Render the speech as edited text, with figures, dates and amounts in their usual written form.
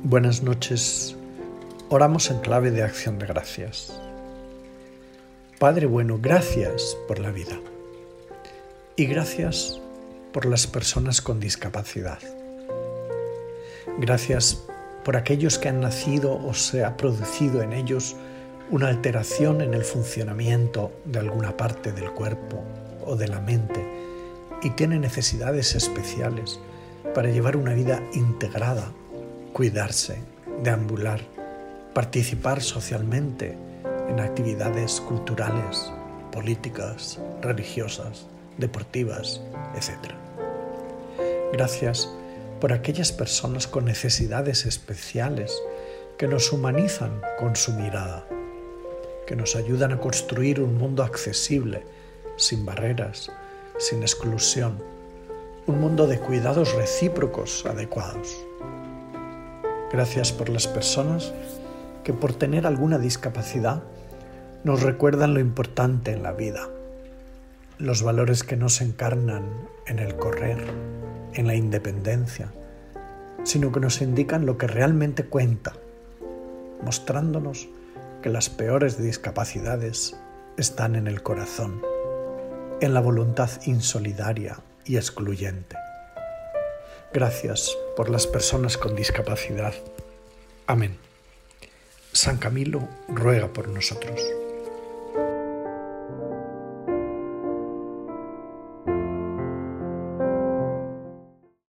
Buenas noches. Oramos en clave de acción de gracias. Padre bueno, gracias por la vida y gracias por las personas con discapacidad. Gracias por aquellos que han nacido o se ha producido en ellos una alteración en el funcionamiento de alguna parte del cuerpo o de la mente y tienen necesidades especiales para llevar una vida integrada, cuidarse, deambular, participar socialmente en actividades culturales, políticas, religiosas, deportivas, etc. Gracias por aquellas personas con necesidades especiales que nos humanizan con su mirada, que nos ayudan a construir un mundo accesible, sin barreras, sin exclusión, un mundo de cuidados recíprocos adecuados. Gracias por las personas que por tener alguna discapacidad nos recuerdan lo importante en la vida, los valores que no se encarnan en el correr, en la independencia, sino que nos indican lo que realmente cuenta, mostrándonos que las peores discapacidades están en el corazón, en la voluntad insolidaria y excluyente. Gracias por las personas con discapacidad. Amén. San Camilo ruega por nosotros.